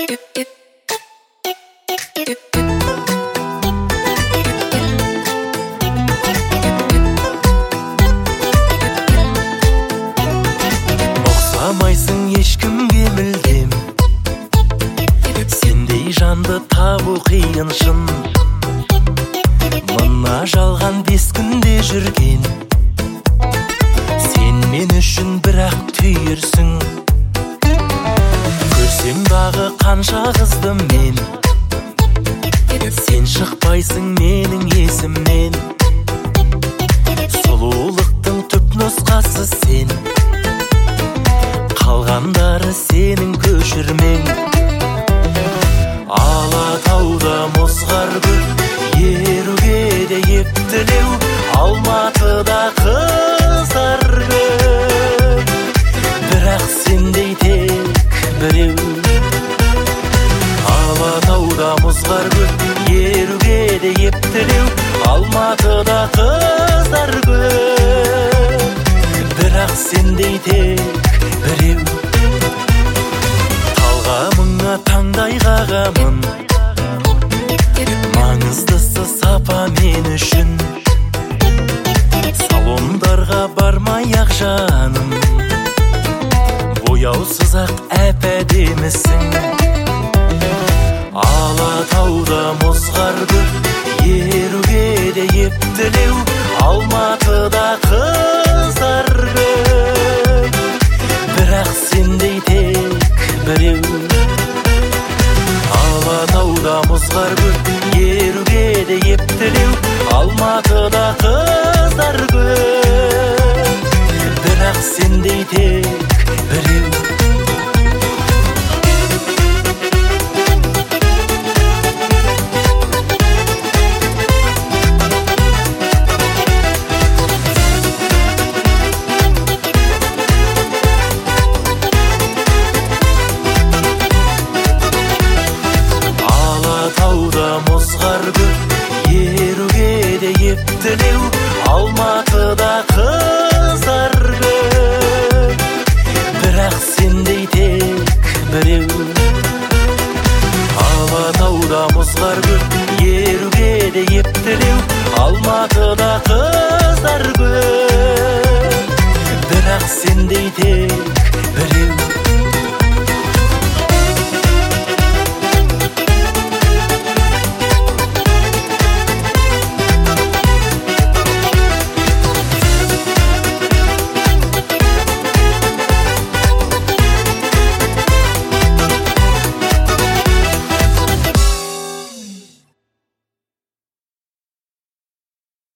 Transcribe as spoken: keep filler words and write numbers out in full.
Ұқсамайсың ешкімге мүлдем, сендей жанды табу қиын шын. Мына жалған бес күнде жүрген, сен мен үшін бірақ түйірсің. Көрсем дағы қанша қызды мен, сен шықпайсың менің есімнен. Сұлулықтың түп нұсқасы сен, қалғандары сенің көшірмең. Алатауда мұзғар көп, еруге де ептілеу, Алматыда қыздар көп, бірақ сендей тек біреу. Алатауда мұзғар көп, еруге де ептілеу, Алматыда қыздар көп, бірақ сендей тек біреу. Талғамыңа таңдай қағамын, маңыздысы сапа мен үшін. Салондарға бармай-ақ жаным, бояусыз-ақ әп-әдемісің. Алатауда мұзғар көп, еруге де ептілеу, Алматыда қыз